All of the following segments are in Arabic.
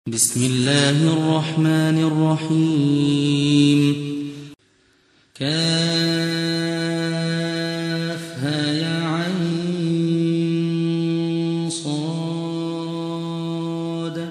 بسم الله الرحمن الرحيم كافها يا عين صاد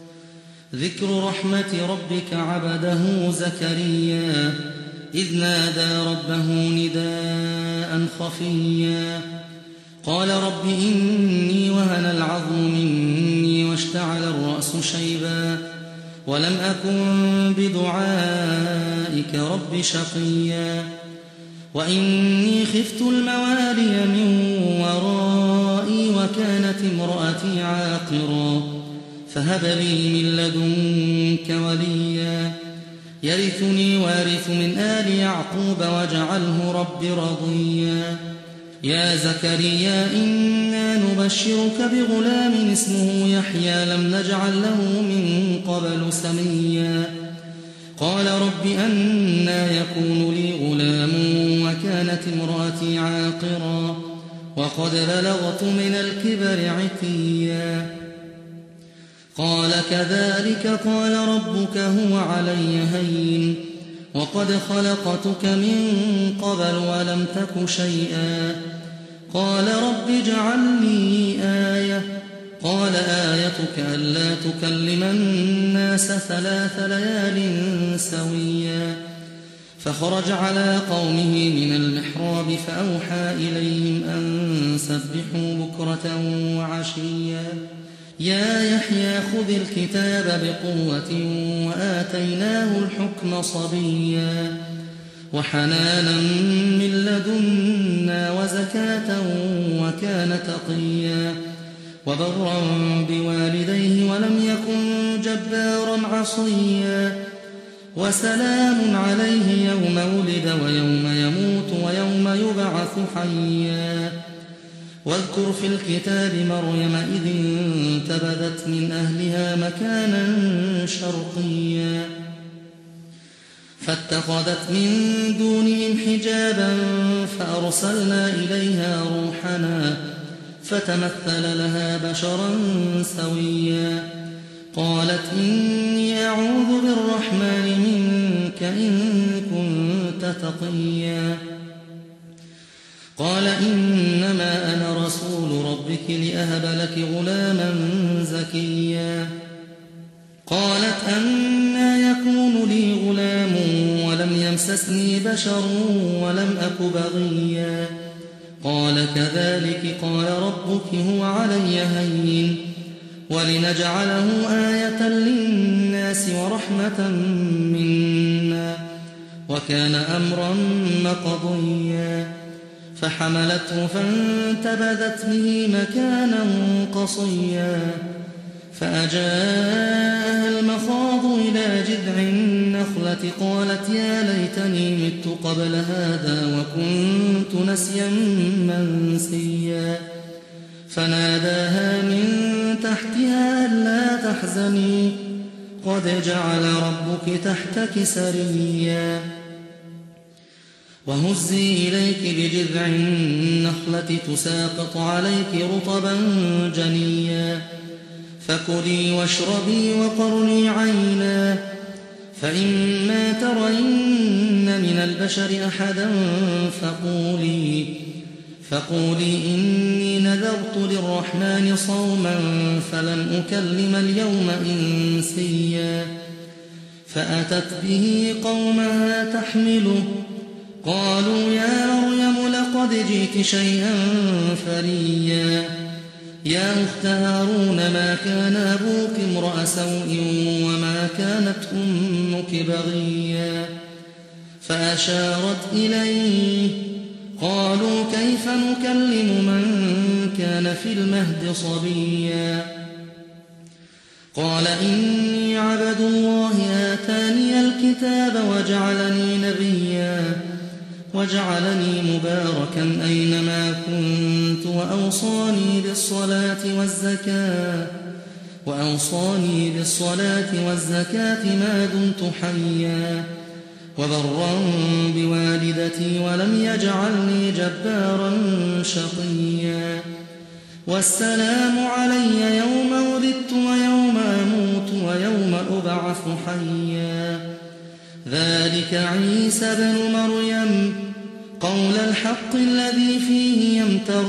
ذكر رحمة ربك عبده زكريا إذ نادى ربه نداء خفيا قال رب إني وهن العظم مني واشتعل الرأس شيبا ولم أكن بدعائك رب شقيا وإني خفت الموالي من ورائي وكانت امرأتي عاقرا فهب لي من لدنك وليا يرثني وارث من آل يعقوب واجعله رب رضيا يا زكريا إنا نبشرك بغلام اسمه يحيى لم نجعل له من قبل سميا قال رب أنى يكون لي غلام وكانت امرأتي عاقرا وقد بلغت من الكبر عتيا قال كذلك قال ربك هو علي هين وقد خلقتك من قبل ولم تك شيئا قال رب اجعل لي آية قال آيتك ألا تكلم الناس 3 ليال سويا فخرج على قومه من المحراب فأوحى إليهم أن سبحوا بكرة وعشيا يا يحيى خذ الكتاب بقوة وآتيناه الحكم صبيا وحنانا من لدنا وزكاة وكان تقيا وبرا بوالديه ولم يكن جبارا عصيا وسلام عليه يوم ولد ويوم يموت ويوم يبعث حيا واذكر في الكتاب مريم إذ انتبذت من أهلها مكانا شرقيا فاتخذت من دونهم حجابا فأرسلنا إليها روحنا فتمثل لها بشرا سويا قالت إني أعوذ بالرحمن منك إن كنت تقيا قال إنما أنا رسول ربك لأهب لك غلاما زكيا قالت أنى يكون لي غلام ولم يمسسني بشر ولم أك بغيا قال كذلك قال ربك هو علي هين ولنجعله آية للناس ورحمة منا وكان أمرا مقضيا فحملته فانتبذت به مكانا قصيا فأجاءها المخاض إلى جذع النخلة قالت يا ليتني مت قبل هذا وكنت نسيا منسيا فناداها من تحتها ألا تحزني قد جعل ربك تحتك سريا وهزي إليك بجذع النخلة تساقط عليك رطبا جنيا فكلي واشربي وقرني عينا فإما ترين من البشر أحدا فقولي إني نذرت للرحمن صوما فلن أكلم اليوم إنسيا فأتت به قومها تحمله قالوا يا مريم لقد جئت شيئا فريا يا أخت هارون ما كان أبوك امرأ سوء وما كانت أمك بغيا فأشارت إليه قالوا كيف نكلم من كان في المهد صبيا قال إني عبد الله آتاني الكتاب وجعلني نبيا وجعلني مباركا أينما كنت وأوصاني بالصلاة والزكاة ما دمت حيا وبرا بوالدتي ولم يجعلني جبارا شقيا والسلام علي يوم ولدت ويوم أموت ويوم أبعث حيا ذلك عيسى بن مريم قول الحق الذي فيه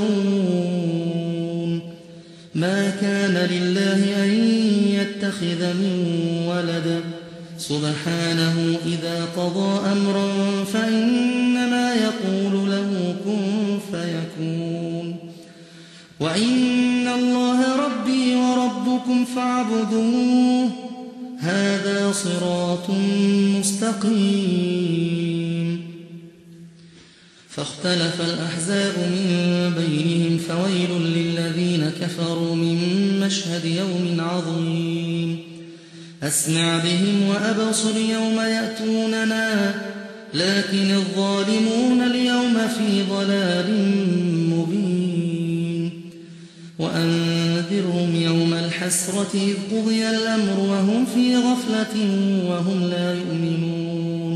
يمترون ما كان لله أن يتخذ من ولد سبحانه إذا قضى أمرا فإنما يقول له كن فيكون وإن الله ربي وربكم فاعبدوه هذا صراط مستقيم فاختلف الأحزاب من بينهم فويل للذين كفروا من مشهد يوم عظيم أسمع بهم وأبصر يوم يأتوننا لكن الظالمون اليوم في ضلال مبين وأنذرهم يوم الحسرة إذ قضي الأمر وهم في غفلة وهم لا يؤمنون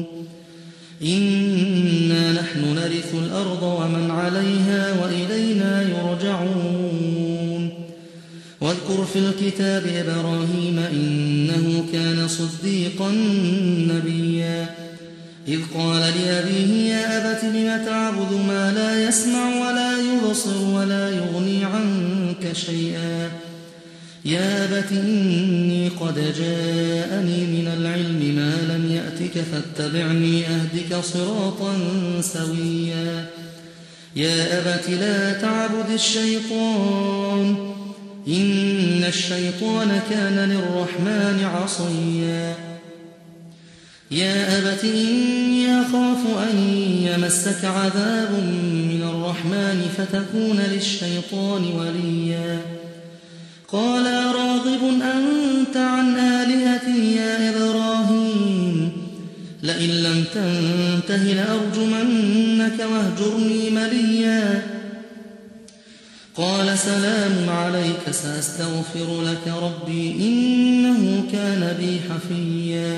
إنا نحن نرث الأرض ومن عليها وإلينا يرجعون واذكر في الكتاب إبراهيم إنه كان صديقا نبيا إذ قال لأبيه يا أبت لم تعبد ما لا يسمع ولا يبصر ولا يغني عنك شيئا يا أبت إني قد جاءني من العلم ما لم يأتك فاتبعني أهدك صراطا سويا يا أبت لا تعبد الشيطان إن الشيطان كان للرحمن عصيا يا أبت إني أخاف أن يمسك عذاب من الرحمن فتكون للشيطان وليا قال راغب أنت عن آلهتي يا إبراهيم لئن لم تنته لأرجمنك واهجرني مليا قال سلام عليك سأستغفر لك ربي إنه كان بي حفيا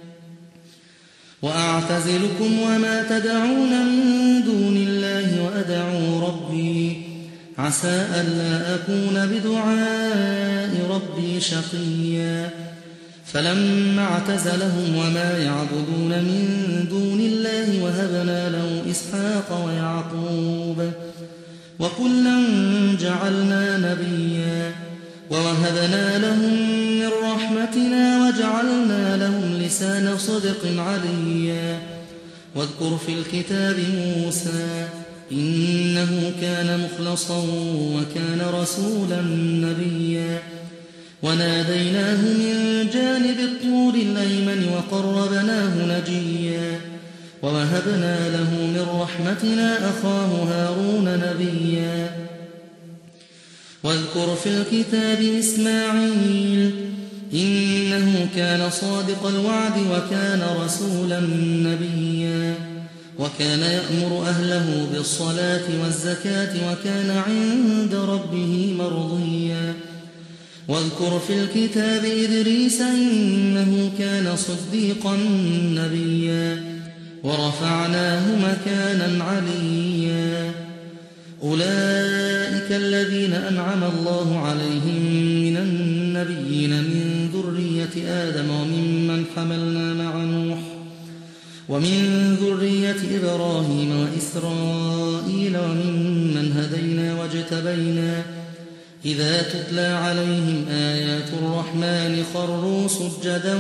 وأعتزلكم وما تدعون من دون الله وأدعو ربي عسى ألا أكون بدعاء ربي شقيا فلما اعتزلهم وما يعبدون من دون الله وهبنا له إسحاق ويعقوب وكلا جعلنا نبيا ووهبنا لهم من رحمتنا وجعلنا لهم لسان صدق عليا واذكر في الكتاب موسى إنه كان مخلصا وكان رسولا نبيا وناديناه من جانب الطور الأيمن وقربناه نجيا ووهبنا له من رحمتنا أخاه هارون نبيا واذكر في الكتاب إسماعيل إنه كان صادق الوعد وكان رسولا نبيا وكان يأمر أهله بالصلاة والزكاة وكان عند ربه مرضيا واذكر في الكتاب إدريس إنه كان صديقا نبيا ورفعناه مكانا عليا أولئك الذين أنعم الله عليهم من النبيين من ذرية آدم وممن حملنا مع نوح ومن ذرية إبراهيم وإسرائيل وممن هدينا واجتبينا إذا تتلى عليهم آيات الرحمن خروا سجدا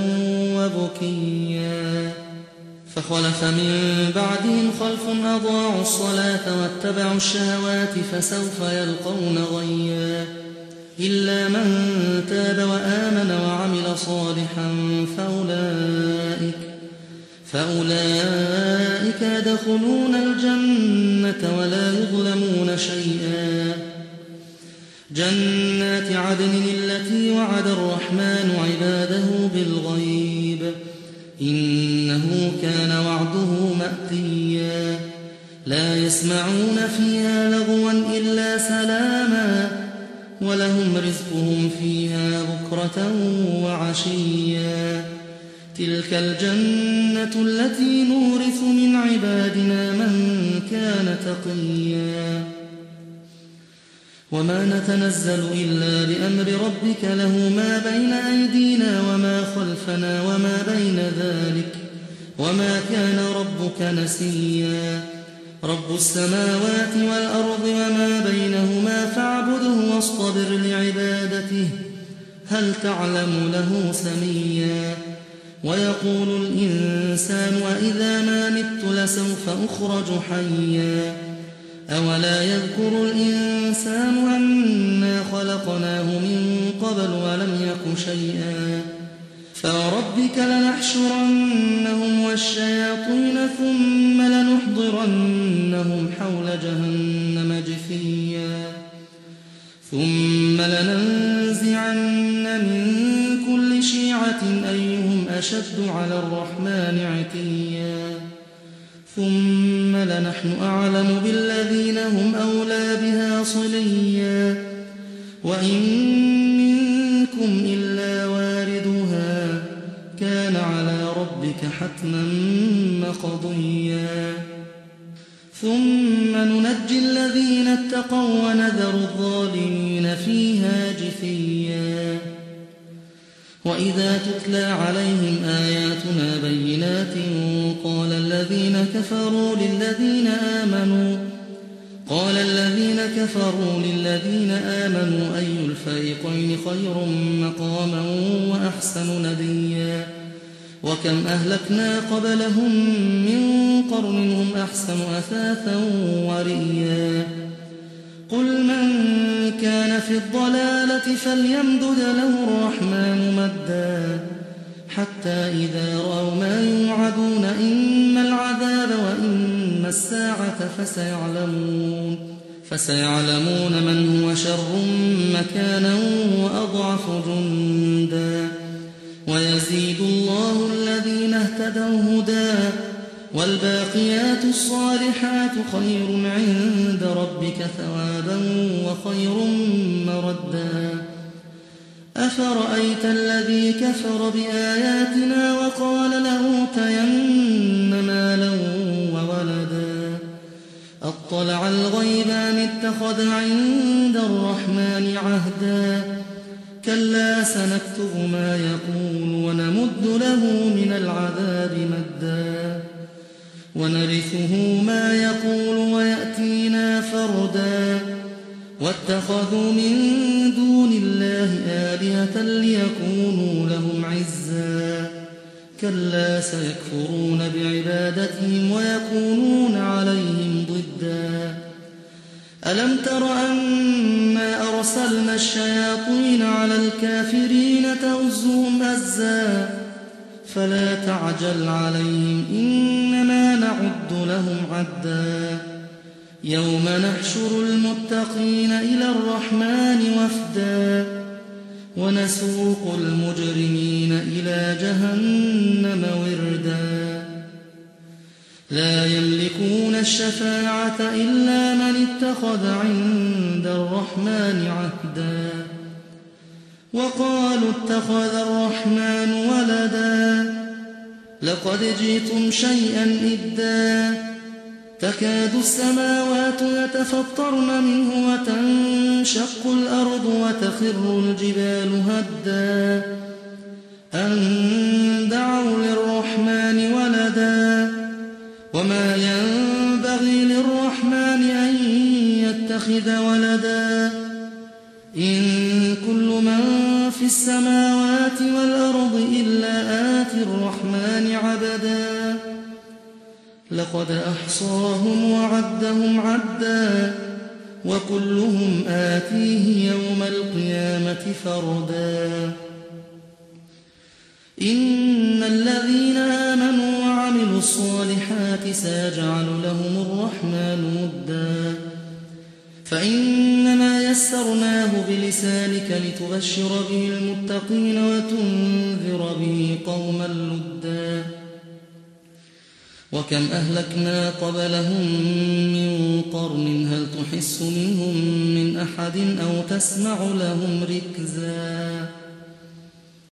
وبكيا فخلف من بعدهم خلف أضاعوا الصلاة واتبعوا الشهوات فسوف يلقون غيا إلا من تاب وآمن وعمل صالحا فأولئك يدخلون الجنة ولا يظلمون شيئا جنات عدن التي وعد الرحمن عباده بالغيب إنه كان وعده مأتيا لا يسمعون فيها لغوا إلا سلاما ولهم رزقهم فيها بكرة وعشيا تلك الجنة التي نورث من عبادنا من كان تقيا وما نتنزل إلا بأمر ربك له ما بين أيدينا وما خلفنا وما بين ذلك وما كان ربك نسيا رب السماوات والأرض وما بينهما فاعبده واصطبر لعبادته هل تعلم له سميا ويقول الإنسان وإذا ما مت لسوف أخرج حيا أولا يذكر الإنسان أنا خلقناه من قبل ولم يك شيئا فوربك لنحشرنهم والشياطين ثم لنحضرنهم حول جهنم جثيا ثم لننزعن من كل شيعة أيهم أشد على الرحمن عتيا ثم لنحن أعلم بالذين هم أولى بها صليا وإن منكم إلا واردها كان على ربك حتما مقضيا ثم ننجي الذين اتقوا ونذر الظالمين فيها جثيا وإذا تتلى عليهم آياتنا بينات قال الذين كفروا للذين آمنوا أي الفريقين خير مقاما وأحسن نديا وكم أهلكنا قبلهم من قرن هم أحسن أثاثا ورئيا قل من كان في الضلالة فليمدد له الرحمن مدا حتى إذا رأوا ما يوعدون إما العذاب وإما الساعة فسيعلمون من هو شر مكانا وأضعف جندا ويزيد الله الذين اهتدوا هدى والباقيات الصالحات خير عند ربك ثوابا وخير مردا أفرأيت الذي كفر بآياتنا وقال لأوتين مالا وولدا أطلع الغيب أم اتخذ عند الرحمن عهدا كلا سنكتب ما يقول ونمد له من العذاب مدا ونرثه ما يقول ويأتينا فردا واتخذوا من دون الله آلهة ليكونوا لهم عزا كلا سيكفرون بعبادتهم ويكونون عليهم ضدا ألم تر أنا أرسلنا الشياطين على الكافرين تؤزهم أزا فلا تعجل عليهم إنما نعد لهم عدا يوم نحشر المتقين إلى الرحمن وفدا ونسوق المجرمين إلى جهنم وردا لا يملكون الشفاعة إلا من اتخذ عند الرحمن عهدا وقالوا اتخذ الرحمن ولدا لقد جئتم شيئا إدا تكاد السماوات يتفطرن منه وتنشق الأرض وتخر الجبال هدا أن دعوا للرحمن ولدا وما ينبغي للرحمن أن يتخذ ولدا إن كل من في السماوات والأرض إلا آتي الرحمن عبدا لقد أحصاهم وعدهم عدا وكلهم آتيه يوم القيامة فردا إن الذين آمنوا وعملوا الصالحات سيجعل لهم الرحمن ودا فإنما يسرناه بلسانك لتبشر به المتقين وتنذر به قوما لدا وكم أهلكنا قبلهم من قرن هل تحس منهم من أحد أو تسمع لهم ركزا